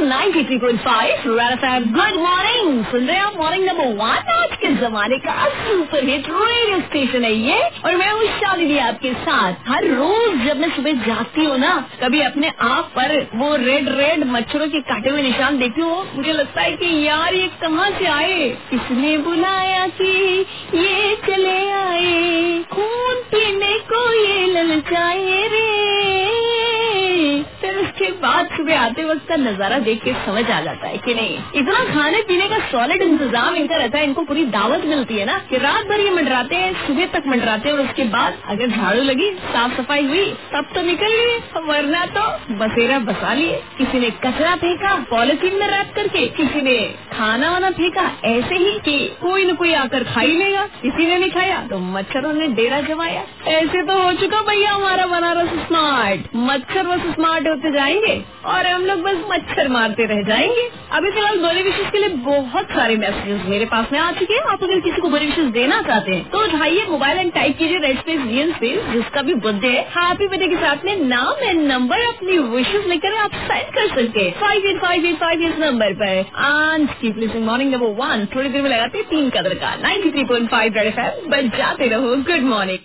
93.5 red FM. Good morning, सुन रहे हैं आप मॉर्निंग नंबर 1 आज के जमाने का सुपर हिट रेडियो स्टेशन है ये, और मैं हूँ शालिनी आपके साथ। हर रोज जब मैं सुबह जागती हूँ ना, कभी अपने आप पर वो रेड मच्छरों के काटे हुए निशान देखती हूँ, मुझे लगता है कि यार ये कहाँ से आए, किसने बुलाया कि ये चले आए, खून पीने को ये ललचाए रे। फिर उसके बाद सुबह आते वक्त का नजारा देख के समझ आ जाता है कि नहीं, इतना खाने पीने का सॉलिड इंतजाम इनका रहता है, इनको पूरी दावत मिलती है ना कि रात भर ये मंडराते हैं, सुबह तक मंडराते हैं, और उसके बाद अगर झाड़ू लगी, साफ सफाई हुई, तब तो निकल लिए, वरना तो बसेरा बसा लिए। किसी ने कचरा फेंका पॉलिथीन में रैप करके, किसी ने खाना वाना फेंका ऐसे ही कि कोई न कोई आकर खा ही लेगा, किसी ने नहीं खाया तो मच्छरों ने डेरा जमाया। ऐसे तो हो चुका भैया हमारा बनारस स्मार्ट। मच्छर बस स्मार्ट होते जाएंगे और हम लोग बस मच्छर मारते रह जाएंगे। अभी फिलहाल बर्थडे विशेष के लिए बहुत सारे मैसेजेस मेरे पास में आ चुके हैं। आप अगर किसी को बर्थडे विशेष देना चाहते हैं तो उठाइए मोबाइल एंड टाइप कीजिए रेड स्पेस रियल स्पेस, जिसका भी बर्थडे है, हैप्पी बर्थडे के साथ में नाम एंड नंबर अपनी विशेष लेकर आप सेंड कर सकते हैं 5858 इस नंबर पर। आज कीप लिसनिंग मॉर्निंग नंबर 1 थोड़ी देर में लगाते 3 का 93.5 रेड एफएम, बच जाते रहो। Good morning.